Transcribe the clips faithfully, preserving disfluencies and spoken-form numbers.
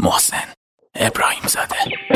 محسن ابراهیم زاده.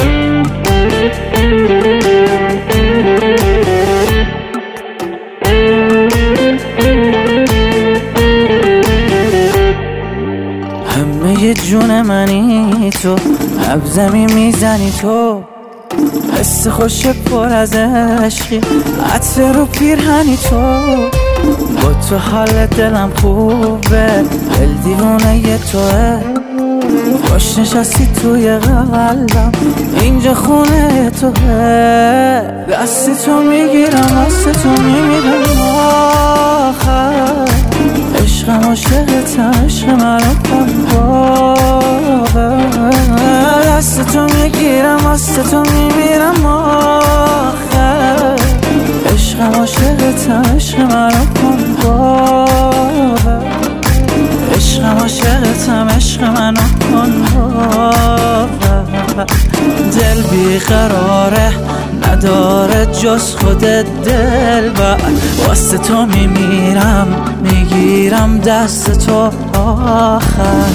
همه جون منی تو، هب زمین میزنی تو، حس خوش پر از عشقی، عطر رو پیرهنی تو، با تو حال دلم خوبه، دل دیوونه ی توه، خوش نشستی توی قلبم، اینجا خونه توه، دست تو میگیرم دست تو میمیرم آخر، عشقم عاشقتم عشق منو کن باور، دست تو میگیرم دست تو میمیرم آخر، عشقم عاشقتم عشق منو کن باور، عشقم عاشقتم عشق منو کن باور، دل بیقراره نداره جز خودت دلبر، واسه تو میمیرم میگیرم دست تو آخر.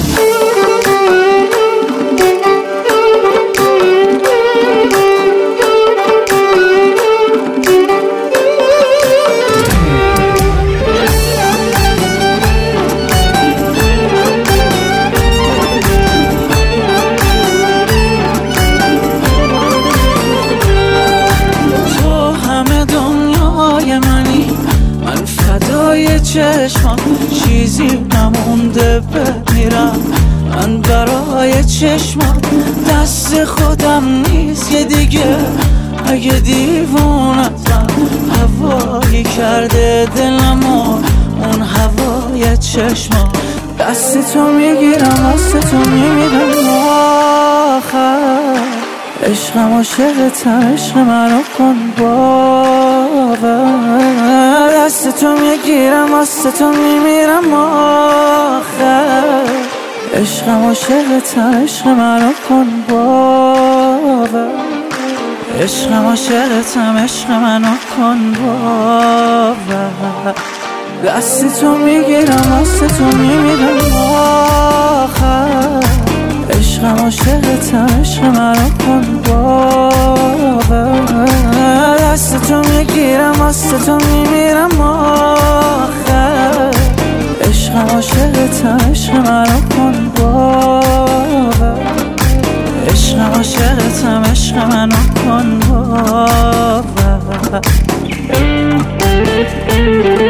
چشمم چیزی نمونده بمیرم، من برای چشمم دست خودم نیست یه دیگه، اگه دیوونتم هوایی کرده دلمو اون هوای چشمم، دست تو میگیرم دست تو میمیرم آخر، عشقم عاشقتم عشق منو کن باور، دست تو میگیرم دست تو میمیرم آخر، عشقم عاشقتم عشق منو کن باور، عشقم عاشقتم عشق منو کن باور، دست تو میگیرم دست تو میمیرم آخر، عشقم عاشقتم عشق منو کن باور، دست تو میگیرم دست تو میمیرم آخر، عشقم عاشقتم عشق منو کن باور، عشقم عاشقتم عشق منو کن باور.